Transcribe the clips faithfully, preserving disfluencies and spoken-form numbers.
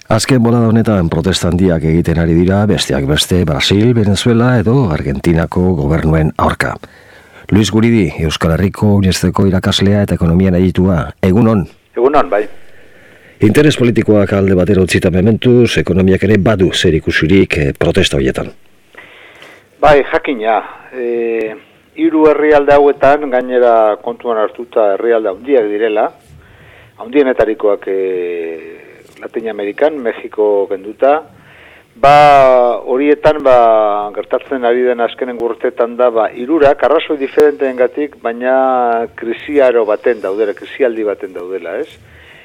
Azken bolada honetan protesta handiak egiten ari dira besteak beste Brasil, Venezuela edo Argentinako gobernuen aurka. Luis Guridi, Euskal Herriko Unibertsitateko irakaslea eta ekonomian aditua. Egunon. Egunon, bai. Interes politikoak alde batera utzita mementuz, ekonomiak ere badu zer ikusirik eh, protesta horietan. Bai, jakina. E, hiru herrialde hauetan, gainera kontuan hartuta herrialde handiak direla, handienetarikoak e, Latin Amerikan, Mexiko genduta, ba horietan ba gertatzen ari den azkenen urteetan da ba hirurak arrazoi diferenteengatik, baina krisiaro baten daudela, krisialdi baten daudela, ez?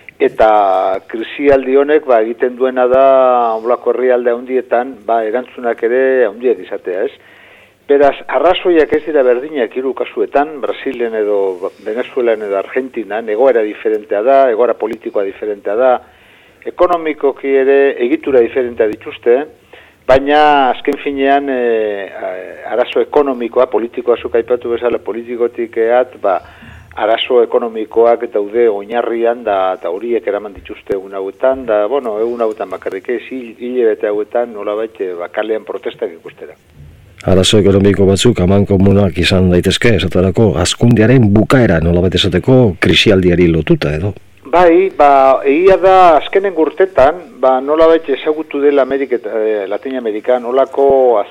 Eta krisialdi honek ba egiten duena da holako herrialde handietan ba erantzunak ere handiak izatea, ez? Beraz, arrazoiak ez dira berdinak hiru kasuetan, Brasilen edo Venezuelan edo Argentinan, egoera diferentea da, egoera politikoa diferentea da, ekonomikoki ere egitura diferentea dituzte, baina azken finean e, arazo ekonomikoa, politikoa zuk aipatu bezala politikotik eat, ba, arazo ekonomikoak daude oinarrian da eta horiek eraman dituzte egun hauetan, da, bueno, egun hauetan bakarrik ez, hilabete hauetan nolabait ba, kalean protestak ikustera. Arazo ekonomiko batzuk aman komunak izan daitezke, esaterako hazkundearen bukaera nolabait esateko krisialdiari lotuta edo. Bai, ba, egia da azkenen urtetan, ba, nolabait ezagutu dela Amerika, eh, Latin Amerikan, nolako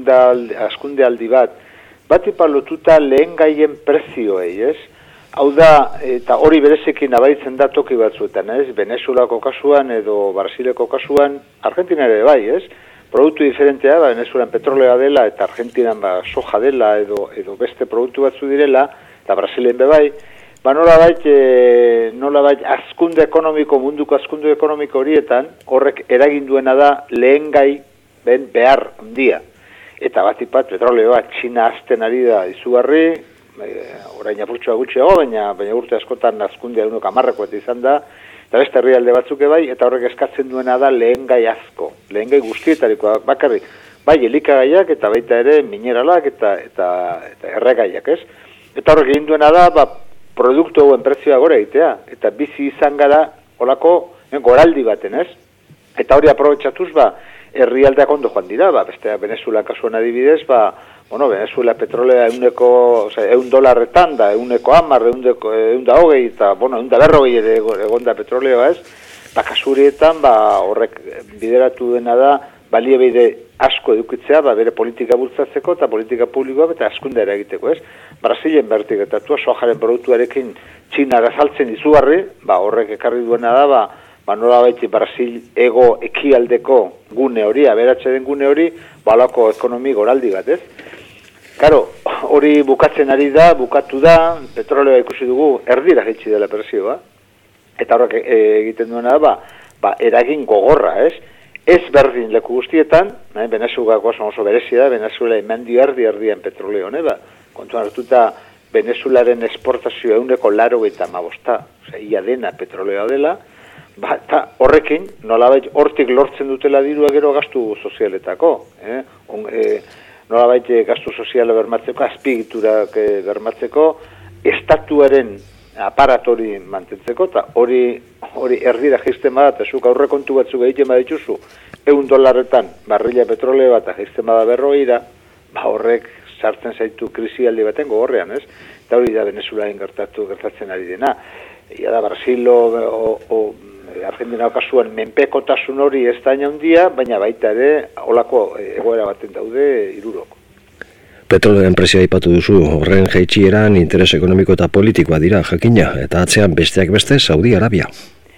hazkundealdi bat, bat ipa lotuta lehen gaien prezioei, ez? Hau da, eta hori berezekin abaitzen da toki batzuetan, ez? Venezuelako kasuan edo Brasileko kasuan, Argentina ere bai, ez? Produktu diferentea, ba, Venezuelan petrolea dela eta Argentinan ba, soja dela edo, edo beste produktu batzu direla, eta Brasilen be bai, ba nolabait, e, nolabait hazkunde ekonomiko, munduko hazkunde ekonomiko horietan, horrek eragin duena da lehen gai ben behar handia. Eta bat ipat, petroleoa Txina azten ari da izugarri, e, orain apurtxoa gutxiago, baina, baina urte askotan hazkundea unok amarrekoet izan da, eta beste herrialde batzuk bai, eta horrek eskatzen duena da lehen gai asko, lehen gai guztietarikoa bakarrik, bai elikagaiak eta baita ere mineralak eta, eta, eta erregaiak, ez? Eta horrek egin duena da, ba, produktu hauen prezioa gora egitea, eta bizi izan gara olako eh, goraldi baten, ez? Eta hori aprobetxatuz, ba, herrialdeak ondo joan dira, ba, beste Venezuela kasuan adibidez, ba, bueno, Venezuela petrolea euneko, osea, eun dolarretan da, euneko hamar, eundeko, eunda hogei, eta, bueno, eunda berrogei ere egonda petroleoa, ez? Ba, kasurietan, ba, horrek bideratu dena da, baliabide asko edukitzea, ba, bere politika bultzatzeko eta politika publikoa eta hazkundea egiteko, ez? Brasilen bertik eta tua soajaren produktuarekin Txinara saltzen izugarri, ba, horrek ekarri duena da, ba, ba nolabait Brasil ego ekialdeko gune hori, aberatze den gune hori, balako ekonomi goraldi bat, ez? Karo, hori bukatzen ari da, bukatu da, petroleoa ikusi dugu, erdira jaitsi dela prezioa, eta horrek e, egiten duena da, ba, ba, eragin gogorra, ez? Ez berdin leku guztietan, eh, Venezuelako oso berezia da, Venezuela emendio erdi erdian petroleo, ne, ba, kontuan hartuta Venezuelaren esportazioa euneko laro eta mabosta, osea, ia dena petroleoa dela, ba, eta horrekin, nolabait hortik lortzen dutela dirua gero gastu sozialetako, eh, On, eh, nolabait gastu soziala bermatzeko, azpiegiturak eh, bermatzeko, estatuaren aparatori mantentzeko, eta hori hori erdira jaisten bada, eta zuk aurrekontu batzuk egiten badituzu, eun dolarretan barrila petroleo bat jaisten bada berrogeira, ba horrek sartzen zaitu krisialdi baten gogorrean, ez? Eta hori da Venezuelaen gertatu gertatzen ari dena. Ia da Brasil o, o, o Argentina kasuan menpekotasun hori ez da handia, baina baita ere holako egoera baten daude hirurok. Petroleoen prezioa aipatu duzu, horren jaitsieran interes ekonomiko eta politikoa dira, jakina, eta atzean besteak beste Saudi Arabia.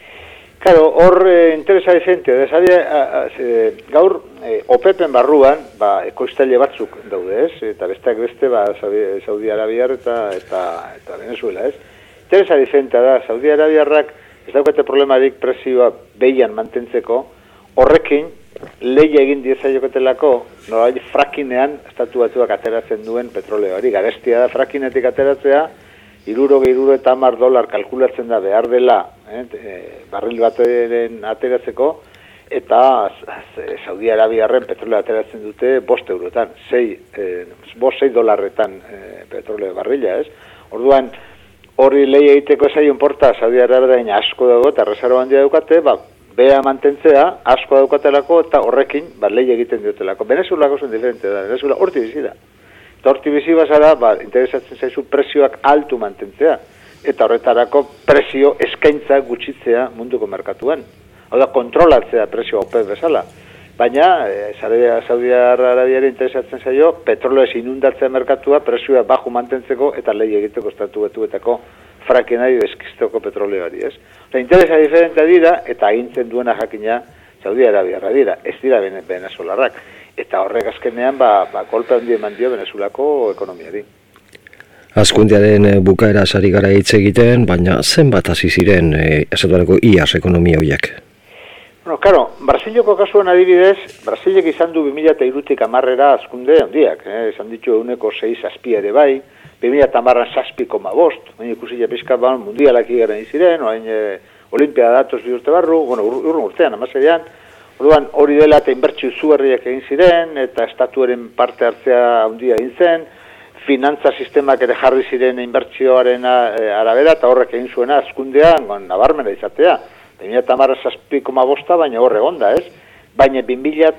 Claro, hor eh, interesa diferente, eh, gaur eh, O P P-en barruan, ba, ekoiztaile batzuk daude, ez? Eta besteak beste, ba, Saudi Arabiar eta, eta, eta Venezuela, ez? Interesa diferente da, Saudi Arabiarrak ez daukate problemarik prezioa behian mantentzeko, horrekin, lehia egin diezaiokotelako, nolabait frakinean estatu batzuak ateratzen duen petroleoari. Garestia da frakinetik ateratzea, iruro, iruro eta hamar dolar kalkulatzen da behar dela, eh, barril bateren ateratzeko, eta Saudi Arabiarren petroleo ateratzen dute bost eurotan, sei, eh, bost sei dolarretan eh, petroleo barrila, ez? Orduan, hori lehi egiteko zaion porta, Saudi Arabiaren asko dago, eta reserva handia daukate, ba, bea mantentzea, asko daukatelako, eta horrekin, ba, lehi egiten diotelako. Venezuelako zen diferente da, Venezuela horti bizi da. Eta horti bizi bazara, ba, interesatzen zaizu prezioak altu mantentzea, eta horretarako prezio eskaintza gutxitzea munduko merkatuan. Hau da, kontrolatzea prezio OPEC bezala. Baina, e, Saudi Arabiari interesatzen zaio, petroleaz inundatzea merkatua, prezioa baju mantentzeko, eta lehi egiteko estatu betuetako frakinari eskizteko petroleoari, ez? Osa, interesa diferentea dira, eta agintzen duena jakina Saudi Arabiarra dira, ez dira venezolarrak. Eta horrek azkenean, ba, ba kolpe handi eman dio Venezuelako ekonomiari. Azkundearen bukaera sari gara hitz egiten, baina zenbat hasi ziren e, esatuareko iaz ekonomia horiek? Bueno, claro, Brasileko kasuan adibidez, Brasilek izan du bi mila hirutik hamarrera azkunde handiak, eh? Esan ditu eguneko sei zazpi ere bai, bi mila hamarran zazpi koma bost, baina ikusi pixka ban mundialak igaren ziren, orain e, Olimpia datoz bi urte barru, bueno, urrun urtean, amaseian, orduan hori dela eta inbertsio izugarriak egin ziren, eta estatuaren parte hartzea handia egin zen, finantza sistemak ere jarri ziren inbertsioaren arabera, eta horrek egin zuena azkundean, nabarmena izatea, bi mila hamarran zazpi koma bosta, baina horre gonda, ez? Baina bi mila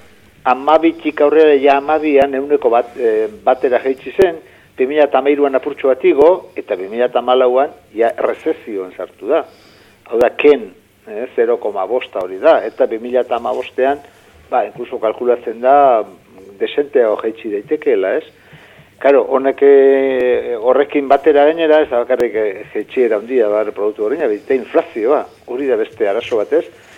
hamabitik aurrera ja hamabian euneko bat, e, batera jaitsi zen, bi mila hamairuan apurtxo bat igo, eta bi mila hamalauan ja rezezioan sartu da. Hau da, ken, eh, zero koma bosta hori da, eta bi mila hamabostean, ba, inkluso kalkulatzen da, desenteago jaitsi daitekeela, ez? Karo, honek horrekin batera gainera, ez da bakarrik jaitxiera handia, bar, produktu horreina, bete inflazioa, hori da beste arazo batez,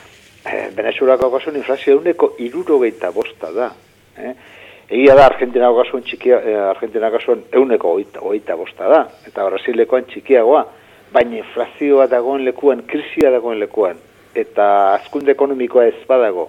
eh, Venezuelako kasuan inflazioa euneko hirurogeita bosta da, eh? Egia da, Argentinako kasuan txikia, eh, Argentinako kasuan euneko hogeita bosta da, eta Brasilekoan txikiagoa, baina inflazioa dagoen lekuan, krisia dagoen lekuan, eta hazkunde ekonomikoa ez badago,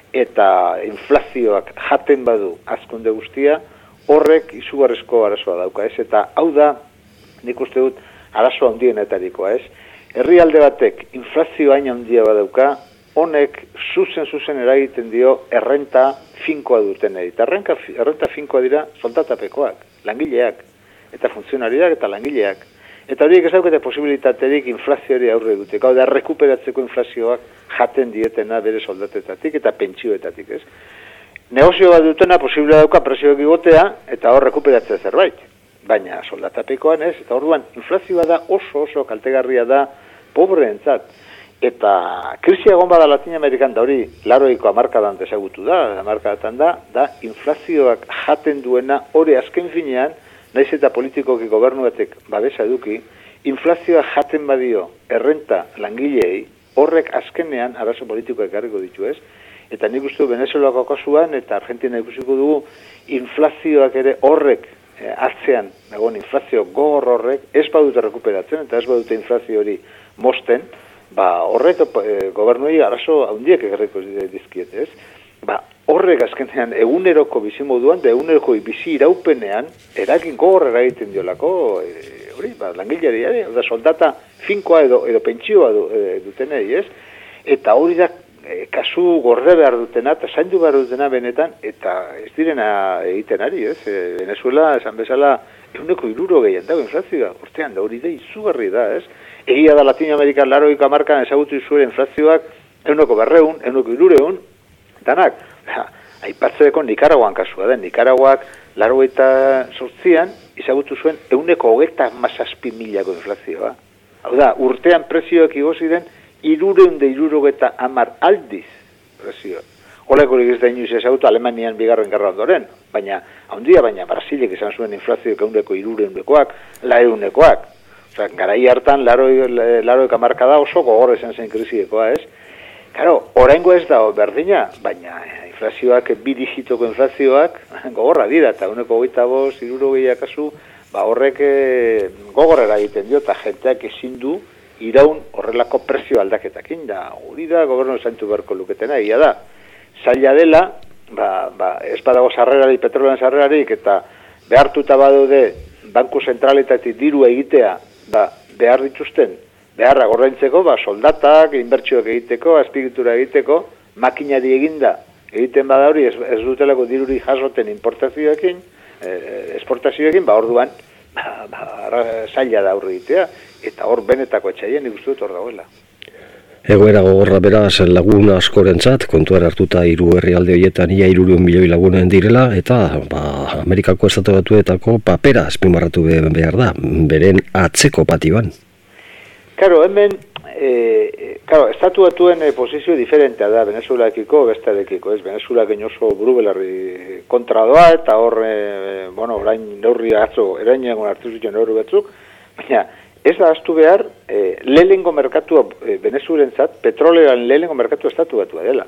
eta inflazioak jaten badu hazkunde guztia, horrek izugarrizko arazoa dauka, ez? Eta hau da, nik uste dut, arazo handienetarikoa, ez? Herrialde batek inflazioa hain handia badauka, honek zuzen-zuzen eragiten dio errenta finkoa dutenei. Eta errenta, errenta finkoa dira soldatapekoak, langileak, eta funtzionariak eta langileak. Eta horiek ez daukete posibilitaterik inflazioari aurre duteko, hau da, rekuperatzeko inflazioak jaten dietena bere soldatetatik eta pentsioetatik, ez? Negozio bat dutena posible dauka prezioak igotea eta hor rekuperatzea zerbait. Baina soldatapekoan ez, eta orduan inflazioa da oso oso kaltegarria da pobreentzat. Eta krisia egon bada Latin Amerikan da hori laroiko hamarkadan desagutu da, hamarkadatan da, da inflazioak jaten duena hori azken finean, naiz eta politikoki gobernuetek babesa eduki, inflazioa jaten badio errenta langilei, horrek azkenean arazo politikoak ekarriko ditu, ez? Eta nik uste Venezuelako kasuan eta Argentina ikusiko dugu inflazioak ere horrek e, atzean, egon inflazio gogor horrek ez badute rekuperatzen eta ez badute inflazio hori mosten, ba horrek e, gobernuei arazo handiak ekarriko dizkiete, ez? Ba horrek azkenean eguneroko bizimoduan, da eguneroko bizi iraupenean eragin gogor eragiten diolako e, hori, ba langileari, da soldata finkoa edo edo pentsioa du, e, dutenei, ez? Eta hori da E, kasu gorde behar dutena, eta zaindu behar dutena benetan, eta ez direna egiten ari, ez? E, Venezuela, esan bezala, eguneko iruro gehien dago inflazioa, urtean da hori da izugarri da, ez? Egia da Latino Amerikan laroiko hamarkan ezagutu zuen inflazioak, eguneko berreun, eguneko irureun, danak, aipatzeko Nikaraguan kasua da, Nikaraguak larogeita sortzian, ezagutu zuen eguneko hogeita mazazpi milako inflazioa. Hau da, urtean prezioak igo ziren, irureun de irurogeta amar aldiz prezioa. Olekorik ez da inoiz ezagutu Alemanian bigarren gerra ondoren, baina, handia baina Brasilek izan zuen inflazioak eguneko irureunekoak, laeunekoak. Osa, garai hartan, laroek amarka da oso gogor esan zen krisiekoa, ez? Karo, oraingo ez da berdina, baina inflazioak, bi digitoko inflazioak gogorra dira, eta eguneko hogeita bost, irurogeiak kasu, ba horrek gogorrera egiten dio, eta jenteak ezin du iraun horrelako prezio aldaketakin, da hori da gobernu zaintu beharko luketena, egia da. Zaila dela, ba, ba, ez badago sarrerari, petrolean sarrerarik, eta behartuta badaude banku zentraletatik diru egitea, ba, behar dituzten, beharra gordaintzeko, ba, soldatak, inbertsioak egiteko, azpiegitura egiteko, makinari eginda, egiten bada hori, ez, ez dutelako diruri jasoten importazioekin, eh, esportazioekin, ba, orduan, ba, ba, zaila da aurre egitea, eta hor benetako etxaien nik uste dut hor dagoela. Egoera gogorra beraz lagun askorentzat, kontuan hartuta hiru herrialde horietan ia hirurehun milioi lagunen direla, eta ba, Amerikako Estatu Batuetako papera azpimarratu behar da, beren atzeko patioan. Karo, hemen, e, karo, Estatu Batuen e, posizio diferentea da Venezuelakiko bestarekiko, ez? Venezuelak oso burubelarri kontra doa, eta hor, e, bueno, orain neurri atzo, erainean hartu zuten neurri batzuk, baina, ez da astu behar, e, lehengo merkatua e, Venezuelentzat, petroleoan lehengo merkatua Estatu Batua dela.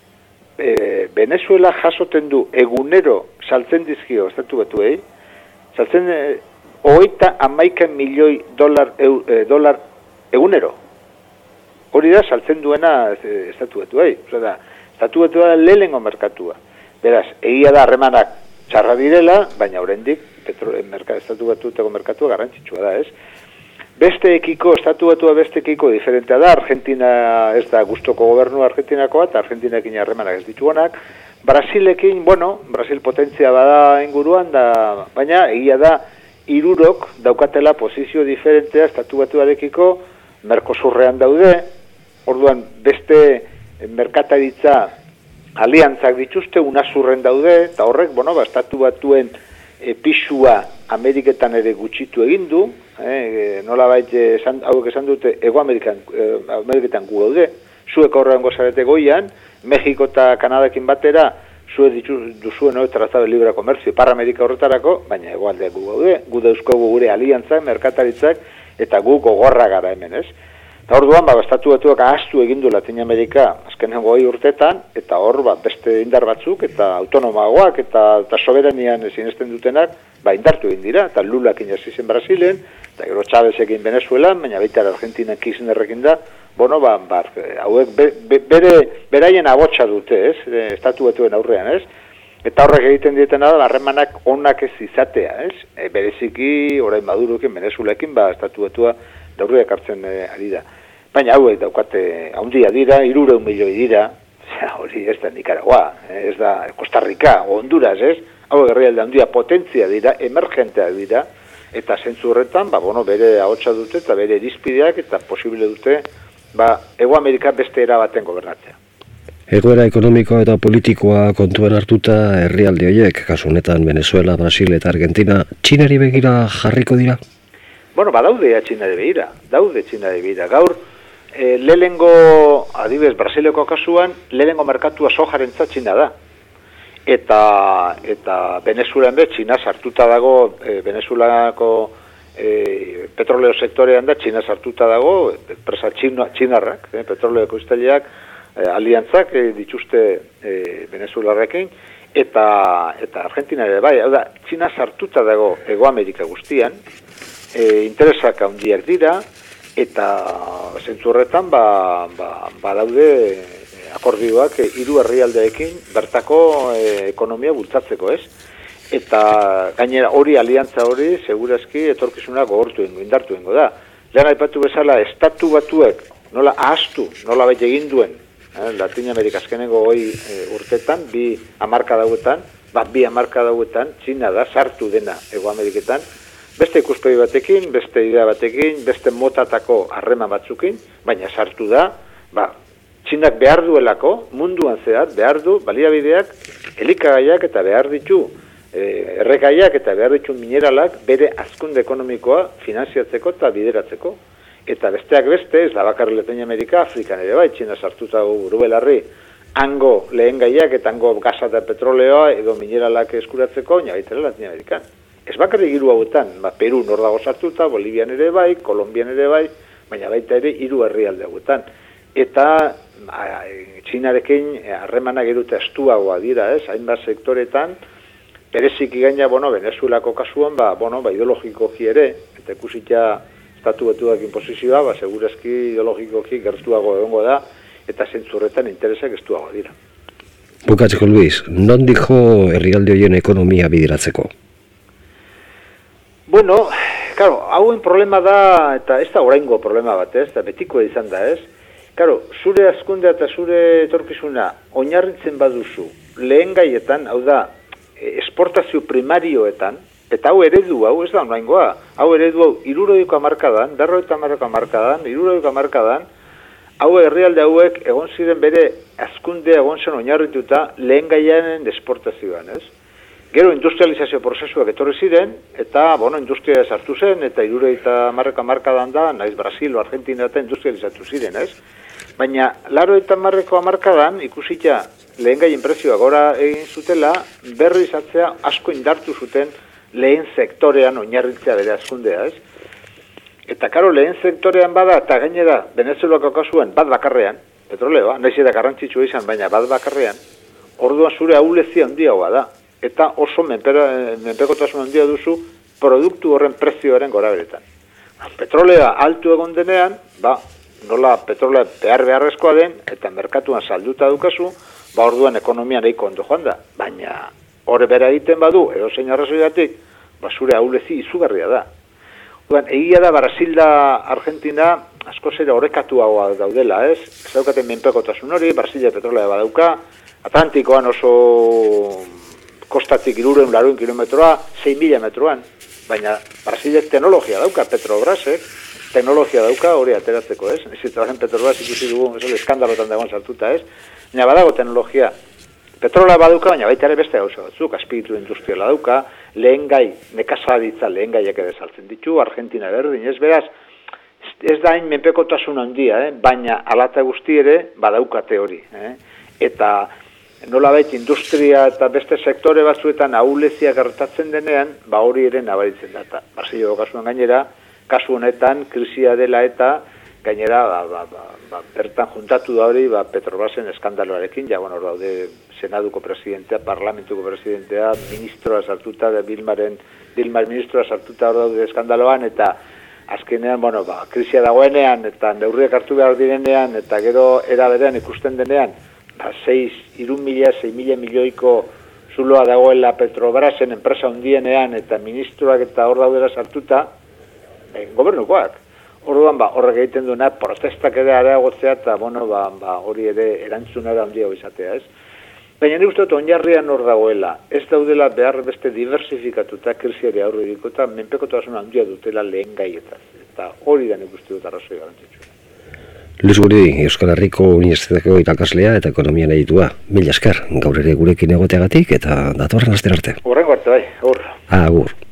E, Venezuela jasoten du egunero saltzen dizkio Estatu Batuei, saltzen e, hogeita hamaika milioi dolar, eu, e, dolar egunero. Hori da saltzen duena e, Estatu Batuei. Osa da, Estatu Batua lehengo merkatua. Beraz, egia da harremanak txarra direla, baina oraindik Estatu Batuetako merkatua garrantzitsua da, ez? Besteekiko, Estatu Batua besteekiko diferentea da, Argentina ez da gustoko gobernu Argentinakoa, eta Argentinakin harremanak ez dituanak. Brasilekin, bueno, Brasil potentzia bada inguruan, da, baina egia da, hirurok daukatela posizio diferentea Estatu Batuarekiko, Mercosurrean daude, orduan beste merkataritza aliantzak dituzte, unazurren daude, eta horrek, bueno, ba, Estatu Batuen e, pisua Ameriketan ere gutxitu egin du, eh, nola bait, esan, hauek esan dute, Ego Amerikan, eh, Ameriketan gu gaude, zuek horrean gozarete goian, Mexiko eta Kanadakin batera, zuek duzuen hori tratado de libre comercio, Ipar Amerika horretarako, baina egoaldeak gu gaude, gu dauzkogu gure aliantzak, merkataritzak, eta gu gogorra gara hemen, ez? Eta orduan, ba, Estatu Batuak ahaztu egin du Latin Amerika azkenen goi urtetan, eta hor, ba, beste indar batzuk, eta autonomagoak, eta, eta soberanian sinesten dutenak, ba, indartu egin dira, eta Lulak inazti zen Brasilen, eta gero Chávezekin Venezuelan, baina baita Argentina Kirchnerrekin da, bueno, ba, ba, hauek be, be, bere, beraien abotsa dute, ez, Estatu Batuen aurrean, ez, eta horrek egiten dietena da, harremanak onak ez izatea, ez, e, bereziki, orain Madurokin, Venezuelakin, ba, Estatu Batua daurriak hartzen e, ari da. Baina hauek daukate handia dira, hirurehun milioi dira, hori ez da Nicaragua, ez da Costa Rica, o Honduras, ez, hauek herrialde handia potentzia dira, emergenteak dira, eta zentzu horretan, ba, bueno, bere ahotsa dute eta bere irizpideak eta posible dute, ba, Ego Amerika beste era baten gobernatzea. Egoera ekonomikoa eta politikoa kontuan hartuta herrialde horiek, kasu honetan Venezuela, Brasil eta Argentina, Txinari begira jarriko dira? Bueno, ba, daude Txinari begira, daude Txinari begira. Gaur, e, lehengo, adibidez, Brasileko kasuan, lehengo merkatua sojarentzat Txina da. Eta, eta Venezuelan be, Txina sartuta dago, e, Venezuelako e, petroleo sektorean da, Txina sartuta dago, enpresa txinarrak, e, petroleo ekoiztaileak, e, aliantzak e, dituzte e, Venezuelarrekin, eta, eta Argentina ere bai, hau da, Txina sartuta dago Ego Amerika guztian, e, interesak handiak dira, eta zentzu horretan ba, ba, ba daude akordioak hiru herrialdeekin bertako e, ekonomia bultzatzeko, ez? Eta gainera hori aliantza hori segurazki etorkizuna gogortu ingo, indartu ingo da. Lehen aipatu bezala Estatu Batuek nola ahaztu, nola bai egin duen, eh, Latin Amerika azkenengo goi e, urtetan, bi hamarka dauetan, bat bi hamarka dauetan, Txina da sartu dena Ego Ameriketan, beste ikuspegi batekin, beste idea batekin, beste motatako harreman batzukin, baina sartu da, ba, Txinak behar duelako, munduan zehar, behar du, baliabideak, elikagaiak eta behar ditu, e, errekaiak eta behar ditu mineralak bere hazkunde ekonomikoa finanziatzeko eta bideratzeko. Eta besteak beste, ez da bakarri Latin Amerika, Afrikan ere bai, Txina sartuta burubelarri, hango lehen gaiak eta hango gaza eta petroleoa edo mineralak eskuratzeko, baina baita Latin Amerikan. Ez bakarri hiru hauetan, ba, Peru nor dago sartuta, Bolivian ere bai, Kolombian ere bai, baina baita ere hiru herrialde hauetan. Eta Txinarekin harremanak edute astuagoa dira, ez, hainbat sektoretan, bereziki gaina, bueno, Venezuelako kasuan, ba, bueno, ba, ideologikoki ere, eta ikusita Estatu Batuak inposizioa, ba, segurazki ideologikoki gertuago egongo da, eta zentzurretan interesak estuago dira. Bukatzeko, Luis, non dijo herrialde horien ekonomia bideratzeko? Bueno, claro, hauen problema da, eta ez da oraingo problema bat, ez, eta betiko izan da, ez, Karo, zure hazkundea eta zure etorkizuna oinarritzen baduzu lehen gaietan, hau da, esportazio primarioetan, eta hau eredu, hau ez da onlaingoa, hau eredu hau iruroiko hamarkadan, berroita hamarka hamarkadan, iruroiko hamarkadan, hau herrialde hauek egon ziren bere hazkunde egon zen oinarrituta lehen gaiaren desportazioan, ez? Gero industrializazio prozesuak etorri ziren, eta, bueno, industria sartu zen, eta hirurogeita hamarreko hamarkadan da, naiz Brasil o Argentina eta industrializatu ziren, ez? Baina, laurogeita hamarreko hamarkadan, ikusita lehen gaien prezioa gora egin zutela, berriz atzea asko indartu zuten lehen sektorean oinarritzea bere hazkundea, ez? Eta, karo, lehen sektorean bada, eta gainera, Venezuelako kasuen, bat bakarrean, petroleoa, nahiz eta garrantzitsua izan, baina bat bakarrean, orduan zure ahulezia handiagoa da, eta oso menpera, menpekotasun handia duzu produktu horren prezioaren gora beretan. Petrolea altu egon denean, ba, nola petrolea behar beharrezkoa den, eta merkatuan salduta dukazu, ba, orduan ekonomian eiko ondo joan da. Baina, horre bera egiten badu, edo zein arrazoigatik, ba, zure ahulezi izugarria da. Orduan, egia da, Brasil da Argentina, asko zera horrekatuagoa daudela, ez? Ez daukaten menpekotasun hori, Brasilia petrolea badauka, Atlantikoan oso kostatik hirurehun laurehun kilometroa, sei mila metroan, baina Brasilek teknologia dauka, Petrobrasek, teknologia dauka hori ateratzeko, ez? Ez zitzen Petrobras ikusi dugu, ez eskandalotan dagoen sartuta, ez? Baina badago teknologia. Petrola baduka, baina baita ere beste gauza batzuk, azpiritu industriala dauka, lehen gai, nekazaritza lehen gaiak ere saltzen ditu, Argentina berdin, ez beraz, ez da hain menpekotasun handia, eh? Baina alata guzti ere badaukate hori, eh? Eta nolabait industria eta beste sektore batzuetan ahulezia gertatzen denean, ba hori ere nabaritzen da. Brasileko kasuan gainera, kasu honetan krisia dela eta gainera ba, ba, ba, ba, bertan juntatu da hori ba, Petrobrasen eskandaloarekin, ja bueno, daude Senaduko presidentea, Parlamentuko presidentea, ministroa sartuta, de Bilmaren, Bilmar ministroa sartuta hor daude eskandaloan, eta azkenean, bueno, ba, krisia dagoenean, eta neurriak hartu behar direnean, eta gero era berean ikusten denean, seis, irun mila, sei mila milioiko zuloa dagoela Petrobrasen enpresa hundienean eta ministroak eta hor daudera sartuta, eh, gobernukoak. Orduan, ba, horrek egiten duena, protestak ere areagotzea eta, bueno, ba, ba, hori ere erantzunera handia izatea, ez? Baina nik uste dut oinarrian hor dagoela, ez daudela behar beste diversifikatuta krisiari aurre edikota, menpekotasun handia dutela lehen gaietaz. Eta hori da nik uste dut arrazoi garantzitsua. Luis Guridi, Euskal Herriko Unibertsitateko irakaslea eta ekonomian editua. Mila esker, gaur ere gurekin egoteagatik eta datorren astera arte. Horrengo arte bai, hor. Agur.